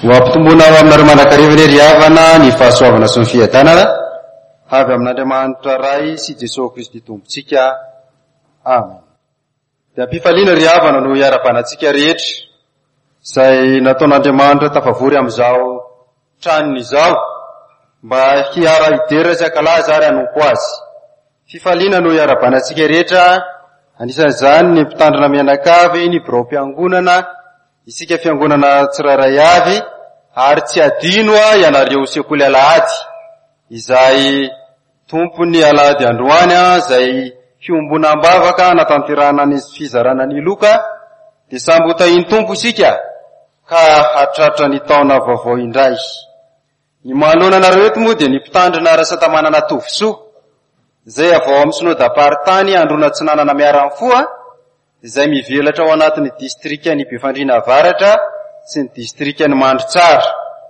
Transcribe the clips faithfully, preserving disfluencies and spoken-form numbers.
Wapitumbona ao amin'ny manakariva irery havana ny fahasoavana sy ny fiadanana avy amin'Andriamanitra Ray sy Jesosy Kristy Tompontsika. Amen. Dia ampifaliana ry havana no hiara-banantsika rehetra izay nataon'Andriamanitra tafavory amin'izao tranony izao mba hiara-hiderasaka laza ary hanompo azy. Fifaliana no hiara-banantsika rehetra, anisan'izany ny mpitandrina mianakavy, ny birao-piangonana, isika fiangonana tsirairay avy, ary tsy adino ianareo sekoly alahady izay tompony alahady androany izay fiombonam-bavaka natanterana ny fizarana ny loka, dia samby hotahiny tompo isika ka hatratra ny taona vaovao indray. Ny manoloana anareo eto moa dia ny mpitandrina Rasatamana Tovisoa izay avao amin'ny synodam-paritany androna tsinanana miaramfoa izay mivelatra ao anatin'ny distrikany Befandriana Avaratra sy ny distrikany Mandritsara.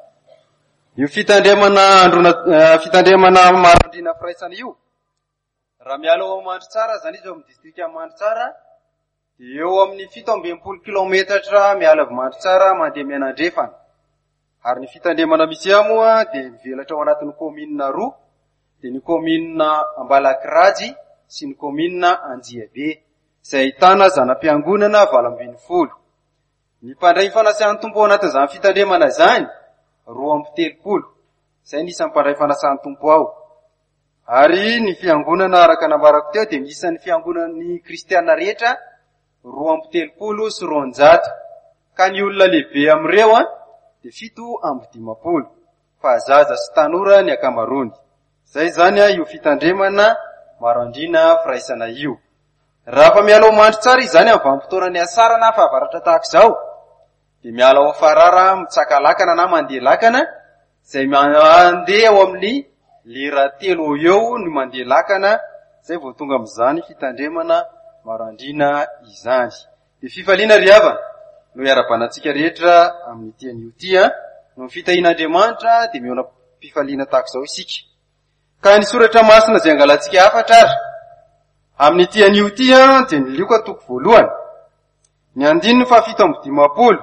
Io fitandremana androna uh, fitandremana marandrina firaisana io, raha miala ao Mandritsara zany izy ao amin'ny distrikany Mandritsara, dia eo amin'ny fito ambin'ny folo kilometatra miala avy Mandritsara mandeha Mianandrefana. Ary ny fitandremana misy moa dia mivelatra ao anatin'ny kominina roa, dia ny kominina Ambalakiraji sy ny kominina Anjiabe, izay ahitana zanam-piangonana valo ambin'ny folo. Ny mpandray fanasany tompo ao anatin'izany fitandremana izany roa amby telopolo, izay nisan'ny mpandray fanasany tompo ao. Ary ny fiangonana araka nambarako teo dia nisan'ny fiangonan'ny kristiana rehetra roa amby telopolo sy roanjato, ka ny olona lehibe amin'ireo a dia fito amby dimapolo, fa zaza sy tanora ny akamarony. Zay zany a io fitandremana marandrina firaisana io. Raha fa miala ao Mandritsara izany amin'ny vanim-potoanany asara na fahavaratra tahaka izao, dia miala ao Farara mitsaka lakana na mandeha lakana, izay mandeha ao amin'ny lera telo eo no mandeha lakana, izay vao tonga amin'izany fitandremana marandrina izany. Dia fifaliana ry havana no hiara-banantsika rehetra amin'ny tian'io tia, no fitahin'Andriamanitra dia miona fifaliana tahaka izao isika. Ka ny soratra masina izay angalantsika hafatra ary amin'ny tian'io tia dia ny lioka toko voalohany, ny andininy fahafito amby dimapolo.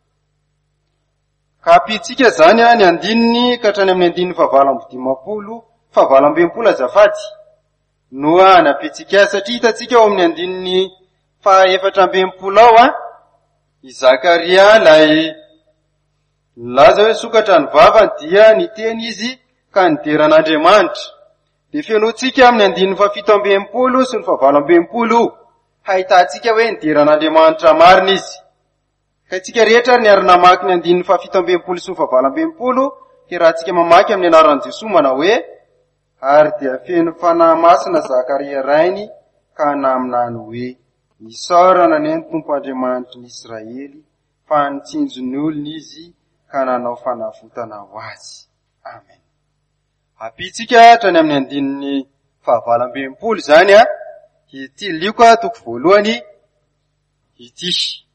Ka apitsika zany a ny andininy ka hatrany amin'ny andininy fahavalo amby dimapolo, fahavalo amby enimpolo azafady. Noa any apitsika satria hitatsika ao amin'ny andininy fahaefatra amby enimpolo ao a, i Zakaria lay laza hoe sokatra ny vavany dia ny teny izy ka nideran'Andriamanitra. Dia fiainoantsika amin'ny andininy fahafito amby enimpolo sy ny fahavalo amby enimpolo, hahitantsika hoe nideran'Andriamanitra marina izy. Ka itsika rehetra ny ary namaky ny andininy fahafito amby enimpolo sy ny fahavalo amby enimpolo, dia raha tsika mamaky amin'ny anaran'i Jesosy manao hoe, ary dia feno fanahy masina Zakaria rainy ka naminany hoe, nisaorana ny Tompo Andriamanitra ny Israely, fa nitsinjony olona izy ka nanao fanavotana ho azy. Amen. Apitsika hatrany amin'ny andininy fahavalo amby enimpolo zany a, ity lioka toko voalohany ity.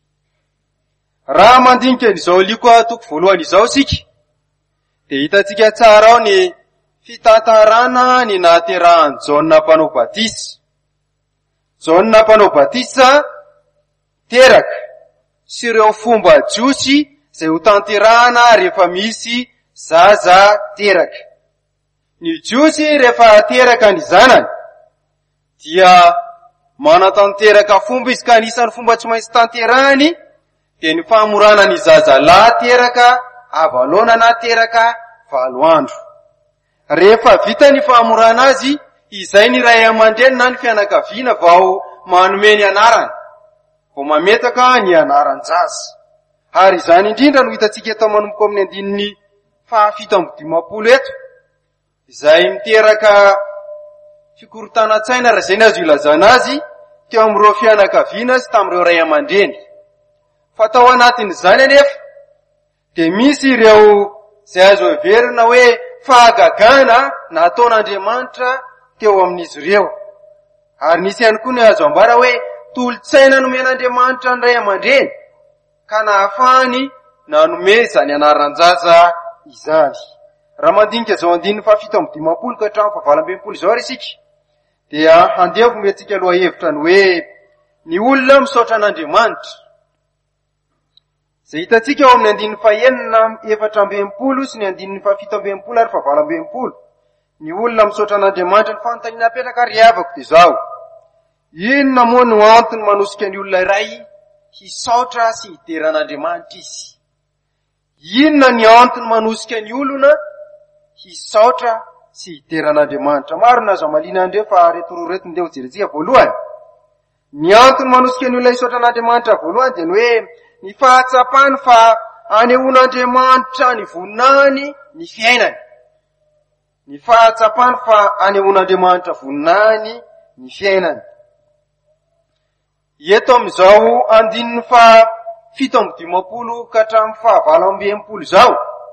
Raha mandinika izao lioka toko voalohany izao sika, dia hitantsika tsara ao ny fitantarana ny nahaterahan'i Jaona mpanao batisa. Jaona mpanao batisa teraka sy ireo fomba jiosy izay ho tanterahana rehefa misy zaza teraka. Ny jiosy rehefa teraka ny zanany dia manatanteraka fomba izy ka anisan'ny fomba tsy maintsy tanterahany dia ny famorana ny zazalahy teraka avalona na teraka valo andro. Rehefa vita ny famorana azy, izay ny ray aman-dreny na ny fianakaviana vao manome ny anarany, vao mametaka ny anaran-jaza. Ary izany indrindra no hitantsika eto manomboka amin'ny andininy fahafito amby dimapolo eto, izay miteraka fikorontanan-tsaina raha izay ny azo ilazana azy teo amin'ireo fianakaviana sy tamin'ireo ray aman-dreny. Fa tao anatin'izany anefa dia misy ireo izay azo heverina hoe fahagagana nataon'Andriamanitra teo amin'izy ireo. Ary nisy ihany koa ny azo ambara hoe tolotsaina nomen'Andriamanitra ny ray aman-dreny ka nahafahany nanome izany anaran-jaza izany. Raha mandinika izao andininy fahafito amby dimapolo ka hatramin'ny fahavalo amby enimpolo izao resika, dia handeha vomentsika aloha hevitra ny hoe ny olona misaotra an'Andriamanitra Zay hitantsika ao amin'ny andininy fahaenina efatra ambinipolo sy ny andininy fahafito ambinipolo ary fahavalo ambinipolo. Ny olona misaotra an'Andriamanitra ny fanontaniana apetraka ary havako de zao. Inona moa no antony manosika ny olona iray hisaotra sy hideran'Andriamanitra izy? Inona ny antony manosika ny olona hisaotra sy hideran'Andriamanitra? Maro na azo malina andreo fa reto roa reto ndeha ho jerentsika voalohany. Ny antony manosika ny olona hisaotra an'Andriamanitra voalohany dia ny hoe ny fahatsapany fa anehoan'Andriamanitra ny voninahiny ny fiainany. Ny fahatsapany fa anehoan'Andriamanitra voninahiny ny fiainany. Eto amin'izao andininy fa fito amby dimapolo ka hatramin'ny fahavalo amby enimpolo zao,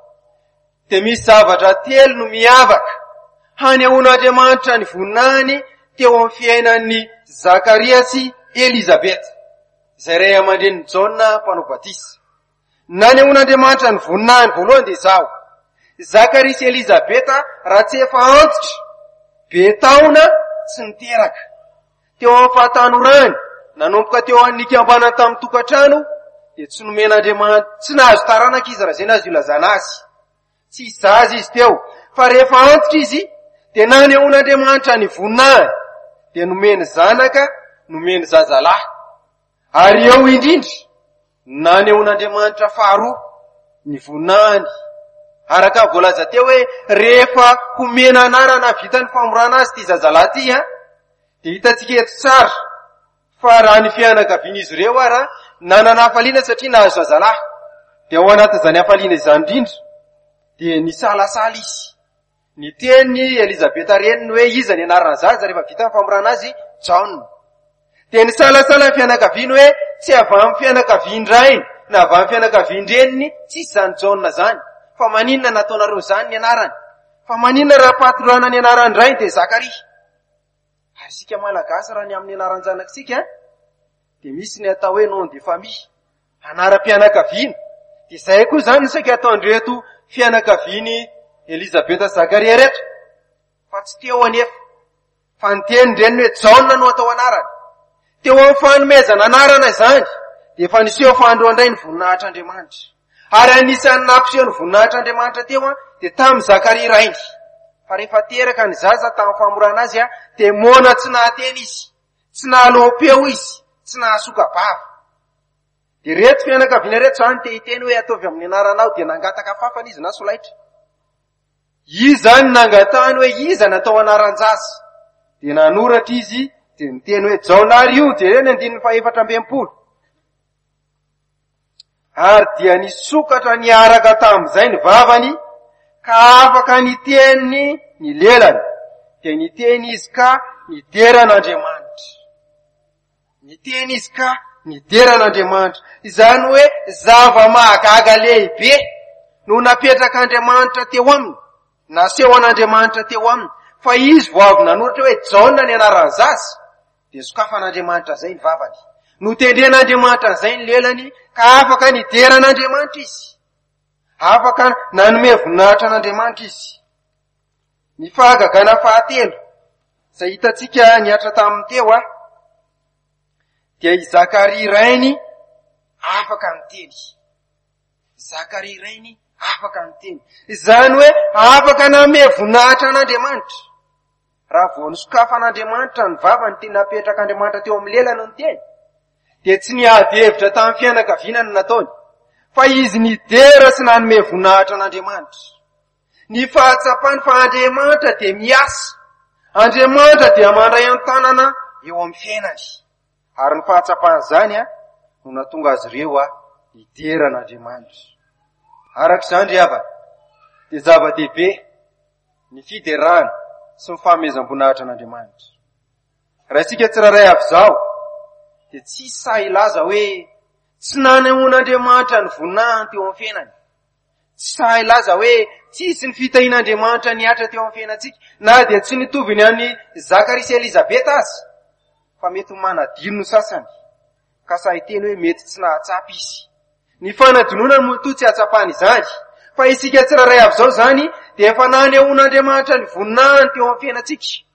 de misy zavatra telo no miavaka hanehoan'Andriamanitra ny voninahiny teo amin'ny fiainan'ny Zakaria sy Elizabeta, izay ray aman-dreniny Jaona mpanao batisa. Nanehoan'Andriamanitra ny voninahiny voalohany de zao: Zakaria sy Elizabeta raha tsy efa antitra, be taona tsy niteraka. Teo amin'ny fahatanorany, nanomboka teo amin'ny nikambana tamin'ny tokantrano, de tsy nomen'Andriamanitra, tsy nahazo taranaka izy raha zay nazo ilazana azy. Tsy zaza izy teo, fa rehefa antitra izy, de nanehoan'Andriamanitra ny voninahiny, de nomeny zanaka, nomeny zazalahy. Ary eo indrindra, nanehoan'Andriamanitra faharoa ny voninahiny. Araka voalaza teo hoe rehefa homena anarana vitany famorana azy ty zazalahy ty, ha, de hitantsika eto tsara fa raha ny fianakavian'izy ireo ara nanana hafaliana satria nahazo zazalahy. De ao anatin'izany hafaliana izany indrindra, de nisalasala izy. Ny teny Elizabeta reniny hoe iza ny anarana zaza rehefa vita ny famorana azy, John. De nisalasala ny fianakaviany hoe tsy avy amin'ny fianakavian-drainy na avy amin'ny fianakavian-dreniny, tsisy zany John zany. Fa maninona nataonareo zany ny anarany? Fa maninona raha patorana ny anarany rainy de Zakaria? Ary sika malagasy raha ny amin'ny anaran'ny zanakitsika, de misy ny atao hoe nom de famille, anaram-pianakaviana. De zay koa zany saka ataondreto fianakaviany Elizabeta Zakaria reto. Fa tsy teo anefa, fa ny teny reny hoe Jaona no atao anarany. Teo amin'ny fanomezana anarana zany, de fa niseho fandro andray ny voninahitr'Andriamanitra. Ary anisan'ny nampiseho ny voninahitr'Andriamanitra teo de tamin'ny Zakaria rainy. Fa rehefa teraka ny zaza tamin'ny famorana azy, de mona tsy nahateny izy, tsy nahalom-peo izy, tsy nahasoka bava. De reto fianakaviana reto zany te hiteny hoe ataovy amin'ny anaranao de nangataka fafana izy na solaitra. Izy zany nangatahany hoe iza natao anaran-jaza. De nanoratra izy de niteny hoe Jaona ary io, de reny andininy fahaefatra ambinipolo. Ary dia nisokatra niaraka tamin'izay ny vavany, ka afaka niteny ny lelany, de niteny izy ka nideran'Andriamanitra. Niteny izy ka nideran'Andriamanitra. Izany hoe zava-mahagaga lehibe no napetrak'Andriamanitra teo aminy, naseho an'Andriamanitra teo aminy. Fa izy vao avy nanoratra hoe Jaona ny anaran'ny zaza, de sokafan'Andriamanitra zay ny vavany. Notendren'Andriamanitra zay ny lelany, ka afaka nideran'Andriamanitra izy. Afaka nanome voninahitra an'Andriamanitra izy. Ny fahagagana fahatelo, zay hitantsika niatra tamin'ny teo a, dia i Zakaria rainy afaka miteny. Zakaria rainy afaka miteny. Izany hoe afaka nanome voninahitra an'Andriamanitra. Raha vao nisokafan'Andriamanitra ny vavany tena napetrak'Andriamanitra teo amin'ny lelany no teny, de tsy niady hevitra tamin'ny fianakaviana ny nataony, fa izy nidera sy nanome voninahitra an'Andriamanitra. Ny fahatsapany fa Andriamanitra de miasa, Andriamanitra de mandray an-tanana eo amin'ny fiainany. Ary ny fahatsapany zany a, no natonga azy ireo a nideran'Andriamanitra. Arak'izany ry havana, de zava-dehibe ny fiderana sy ny fahamezam-boninahitra an'Andriamanitra. Raha isika tsiraray avy zao, de tsy sa ilaza hoe tsy nanehoan'Andriamanitra ny voninahiny teo amin'ny fiainany. Tsy sa ilaza hoe tsisy ny fitahin'Andriamanitra niatra teo amin'ny fiainantsika, na de tsy nitovy ny an'ny Zakaria sy Elizabeta azy, fa mety manadino ny sasany, ka sa hiteny hoe mety tsy nahatsapy izy. Ny fanadinona moa to tsy hatsapany izany, fa isika tsiraray avy zao zany, de efa nanehoan'Andriamanitra ny voninahiny teo amin'ny fiainantsika.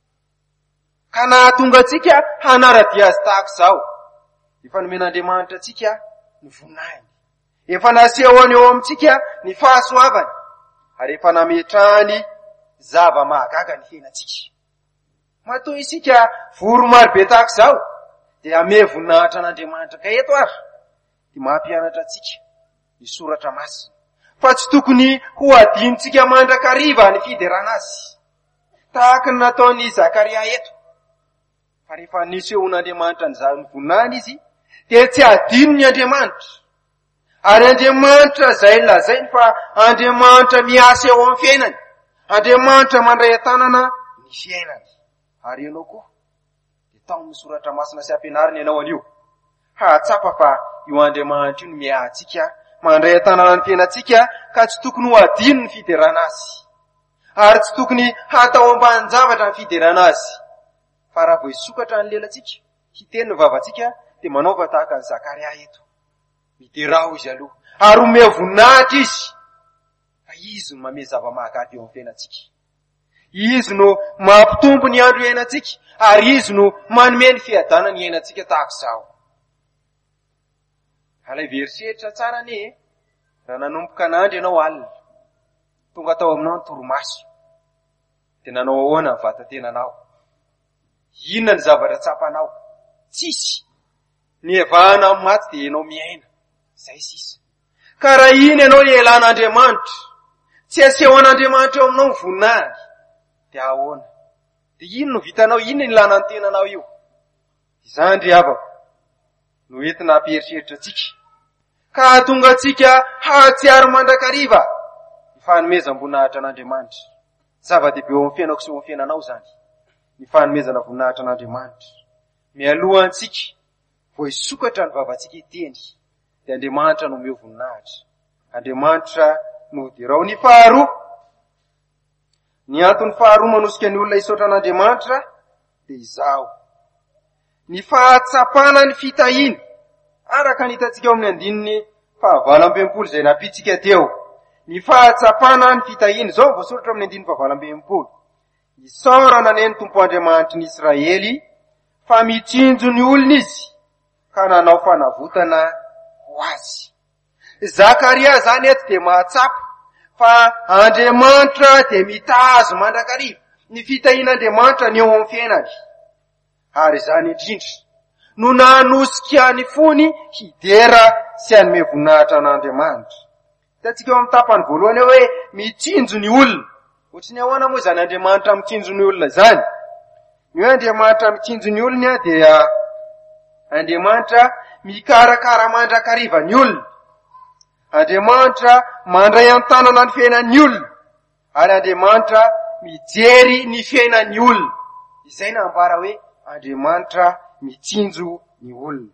Ka nahatonga atsika hanaradia azy tahaka zao. Efa nomen'Andriamanitra atsika ny voninahiny. efa nasehoany eo amitsika ny fahasoavany, ary efa nametrahany zava-mahagaga ny fiainatsika. Matoa isika voro maro be tahaka zao dia ame voninahitra an'Andriamanitra ka eto ary dia mampianatra atsika ny soratra masina fa tsy tokony ho adinitsika mandrakariva ny fiderana azy tahaka ny nataony Zakaria eto. Fa rehefa nisehoan'Andriamanitra ny voninahitra izy dia tsy adino ny Andriamanitra, ary Andriamanitra zay lazainy fa Andriamanitra miasa eo amin'ny fiainany, Andriamanitra mandray tanana ny fiainany. Ary ianao koa dia tao amin'ny soratra masina sy ampianarina ianao anio hahatsapa fa io Andriamanitra io no miahatsika mandray tanana ny fiainatsika ka tsy tokony ho adino ny fiderana azy, ary tsy tokony hatao ambany zavatra ny fiderana azy. Fa raha vao isokatra ny lelantsika hiteny ny vavantsika dia manaova tahaka ny Zakaria eto, mideraho izy aloha ary ome voninahitra izy fa izy no mame zava-mahagaga eo amin'ny fiainatsika. Izy no mampitombo ny andro iainatsika, ary izy no manome ny fiadana ny iainatsika tahaka izao. Alay veriseritra tsara ne, raha nanomboka n'andro ianao alina, tonga tao aminao ny toromaso, dia nanao ahoana ny vatantenanao? Inona ny zavatra tsapanao? Tsisy. Ny evahana amin'ny maty dia ianao miaina. Zay sisa. Ka raha iny ianao ny elan'Andriamanitra, tsy asehoan'Andriamanitra eo aminao ny voninahiny, dia ahoana? Dia ino no vitanao? Ino ny lana ny tenanao io? Izany ry havako no entina hampieritreritra atsika ka hahatonga atsika hahatsiaro mandrakariva ny fanomezam-boninahitra an'Andriamanitra. Zava-dehibe eo amin'ny fiainako sy eo amin'ny fiainanao zany, ny fanomezana voninahitra an'Andriamanitra. Mialoha antsika vao isokatra ny vavantsika hiteny dia Andriamanitra no omeo voninahitra, Andriamanitra no dirao. Ny faharoa, ny antony faharoa manosika ny olona hisaotra an'Andriamanitra dia izao: ny fahatsapana ny fitahiny, araka ny hitantsika eo amin'ny andininy fahavalo amby enimpolo izay napitsika teo. Ny fahatsapana ny fitahiny, zao voasoratra amin'ny andininy fahavalo amby enimpolo: isaorana neny Tompo Andriamanitra ny Israely fa mitsinjo ny olona izy ka nanao fanavotana ho azy. Zakaria zany eto dia mahatsapa fa Andriamanitra dia mitazo mandrakariva ny fitahin'Andriamanitra ny eo amin'ny fiainany, ary zany indrindra no nanosika ny fony hidera sy hanome voninahitra an'Andriamanitra. Hitantsika eo amin'ny tapany voalohany eo hoe mitsinjo ny olona. Ohatriny ahoana moa zany Andriamanitra mitsinjo ny olona zany? Ny hoe Andriamanitra mitsinjo ny olona dia Andriamanitra mikarakara mandrakariva ny olona, Andriamanitra mandray an-tanana ny fiainan'ny olona, ary Andriamanitra mijery ny fiainan'ny olona. Izay na ambara hoe Andriamanitra mitsinjo ny olona.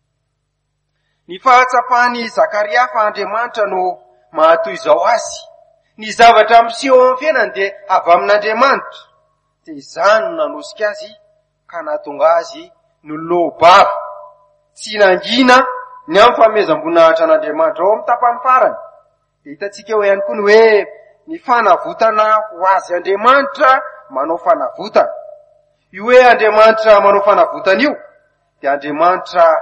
Ny fahatsapany Zakaria fa Andriamanitra no mahatoy izao azy, ny zavatra miseho amin'ny fiainany dia avy amin'Andriamanitra, dia izany no nanosika azy ka nahatonga azy nolobava tsy nangina ny amin'ny fanomezam-boninahitra an'Andriamanitra. Ao amin'ny tapany farany dia hitantsika eo ihany koa ny hoe ny fanavotana ho azy Andriamanitra manao fanavotana. Io hoe Andriamanitra manao fanavotana io dia Andriamanitra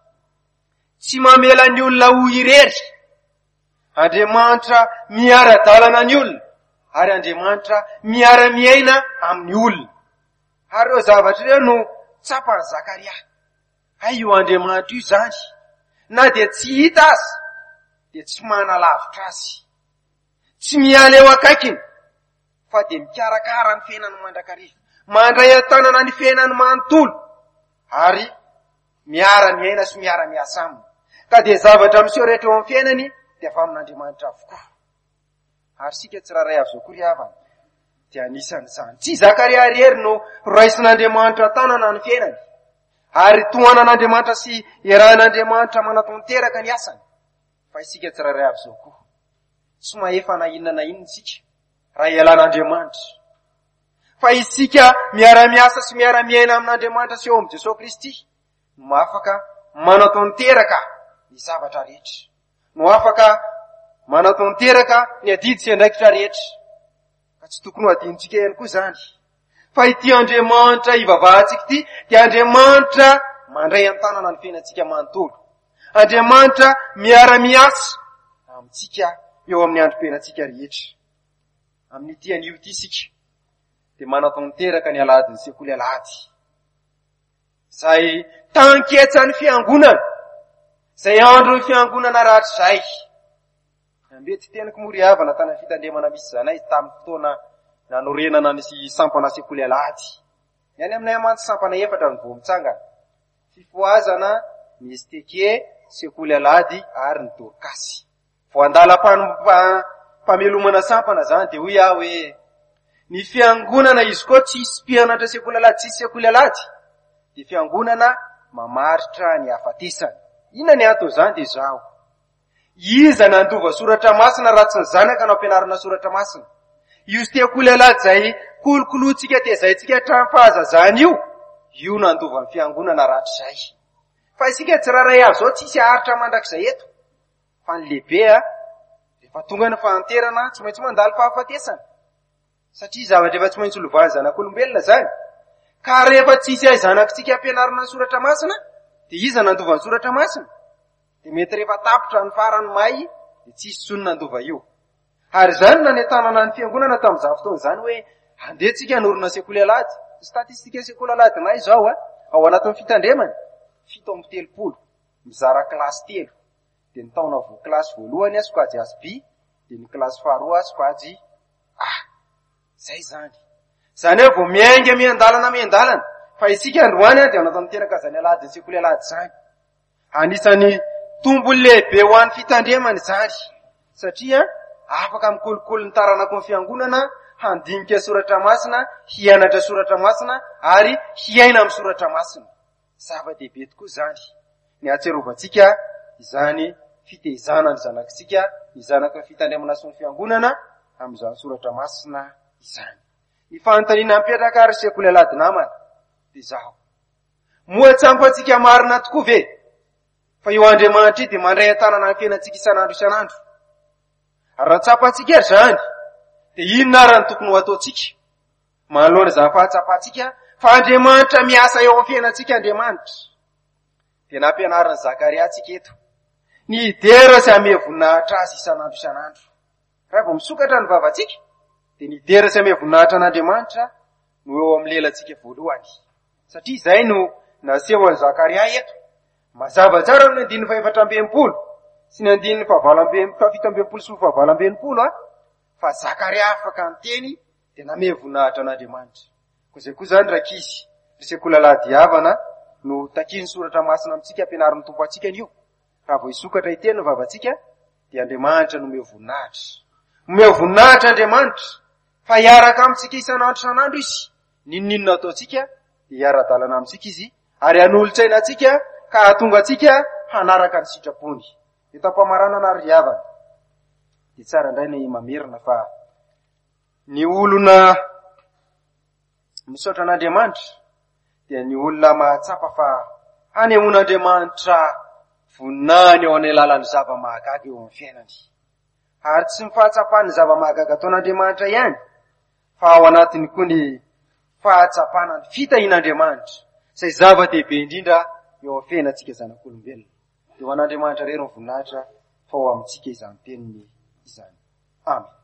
tsy mamela ny olona ho irery, Andriamanitra miara-dalana ny olona, ary Andriamanitra miara-miaina amin'ny olona. Ary eo zavatra ireo no tsapany Zakaria. Hay io Andriamanitra io zany, na dia tsy hita azy dia tsy manalavitra azy, tsy miala eo akaikiny, fa dia mikarakara ny fiainany mandrakariva, mandray an-tanana ny fiainany manontolo, ary miara-miaina sy miara-miasa aminy. Ka dia zavatra miseho rehetra eo amin'ny fiainany dia avy amin'Andriamanitra avokoa. Ary sika tsiraray avy zao koa ry havana dia anisan'izany. Tsy Zakaria irery no raisin'Andriamanitra tanana ny fiainany, ary tohanan'Andriamanitra sy iarahan'Andriamanitra manatanteraka ny asany, fa isika tsiraray avy zao koa tsy maefa na inona na inona isika raha ialan'Andriamanitra, fa isika miara-miasa sy miara-miaina amin'Andriamanitra sy eo amin'ny Jesosy Kristy no afaka manatanteraka ny zavatra rehetra, no afaka manatanteraka ny adidy sy andraikitra rehetra. Ka tsy tokony ho adinitsika ihany koa zany fa ity Andriamanitra ivavahantsika ity dia Andriamanitra mandray an-tanana ny fiainantsika manontolo, Andriamanitra miara-miasa amintsika eo amin'ny androm-piainantsika rehetra. Amin'ny ity anio ity sika dia manatao niteraka ny aladin'ny sekoly alady. Izay tanketsan'ny fiangonana, izay andron'ny fiangonana rahatrizay. Mety teniko moa ry havana tany amin'ny fitandremana misy zanay tamin'ny fotoana nanorenana nisy sampana sekoly alady. Any aminay amantsy sampana efatra ny vao mitsangana. Fifoazana, ny S T K, sekoly alady ary ny Dorcas. Vao andalam-pamelomana sampana zany dia hoy aho hoe ny fiangonana izy koa tsisy mpianatra sekoly alady, tsisy sekoly alady, dia fiangonana mamaritra ny hafatesany. Inona ny atao zany dia zao. Iza nandova soratra masina raha tsy ny zanaka no ampianarana soratra masina? Io sekoly alady zay kolokolotsika tezaitsika hatramin'ny fahazazana io, io nandova ny fiangonana rahatrizay. Fa isika tsy raray avy zao tsisy aritra mandrakizay eto. Fa ny lehibe a, rehefa tonga ny fahanterana tsy maintsy mandalo fahafatesana. Satria zavatra efa tsy maintsy lovany zanak'olombelona zany. Ka rehefa tsisy ay zanakitsika ampianarana ny soratra masina, dia iza nandova ny soratra masina? Dia mety rehefa tapitra ny farany may, dia tsisy tsony nandova io. Ary zany nanentanana ny fiangonana tamin'izany fotoana zany hoe andehetsika hanorina sekoly alady. Statistika sekoly alady nay zao a, ao anatin'ny fitandremana, fito amby telopolo, mizara kilasy telo. Dia ny taona vo kilasy voalohany a sokajy asy B, dia ny kilasy faharoa sokajy A. Zay zany. Zany hoe vao miainga miandalana miandalana, fa isika androany a dia anatao niteraka zany alady ny sekoly alady zany. Anisany tombony lehibe ho an'ny fitandremana zany. Satria afaka mikolokolo ny taranako ny fiangonana, handinika soratra masina, hianatra soratra masina, ary hiaina amin'ny soratra masina. Zava-dehibe tokoa zany. Ny atserovantsika izany fitezana ny zanakitsika, ny zanaka ny fitandremana sy ny fiangonana amin'izany soratra masina izany. Ny fanontaniana mipetraka ary sekoly alady namana dia zao. Moa tsampantsika marina tokoa ve? Fa io Andriamanitra dia mandray an-tanana ny fiainantsika isanandro isanandro. Ary raha tsapantsika ary zany, dia inona ary ny tokony ho ataontsika? Manoloana izany fahatsapantsika fa Andriamanitra miasa eo amin'ny fiainantsika Andriamanitra. Dia nampianarana Zakaria tsika eto. Ny idera izay ame voninahitra azy isanandro isanandro. Raha vao misokatra ny vavantsika, dia ny idera izay ame voninahitra an'Andriamanitra no eo amin'ny lelantsika voalohany. Satria izay no naseho an'i Zakaria eto. Mazava tsara ny andininy faefatra ambinipolo sy ny andininy fafito ambinipolo sy ny fahavalo ambinipolo a, fa Zakaria afaka nyteny dia name voninahitra an'Andriamanitra. Koa izay koa zany rakizy, ny sekoly alady havana no takiany soratra masina amintsika ampianarin'ny tompo atsika anio. Raha vao isokatra iteny ny vavantsika, dia Andriamanitra no omeo voninahitra. Omeo voninahitra Andriamanitra, fa hiaraka amintsika isanandro isanandro izy. Ninninona ataontsika dia hiara-dalana amintsika izy, ary hanolo-tsaina atsika ka hahatonga atsika hanaraka ny sitrapony. Eto ampamaranana ary havana, dia tsara indray ny mamerina fa ny olona misaotra an'Andriamanitra dia ny olona mahatsapa fa hanehoan'Andriamanitra voninahiny eo amin'ny alalan'ny zava-mahagaga eo amin'ny fiainany. Ary tsy ny fahatsapany zava-mahagaga ataon'Andriamanitra ihany, fa ao anatiny koa ny fahatsapana ny fitahin'Andriamanitra, izay zava-dehibe indrindra eo amin'ny fiainantsika zanak'olombelona. Dia ho an'Andriamanitra rery ny voninahitra fa ho amintsika izany teniny izany. Amen.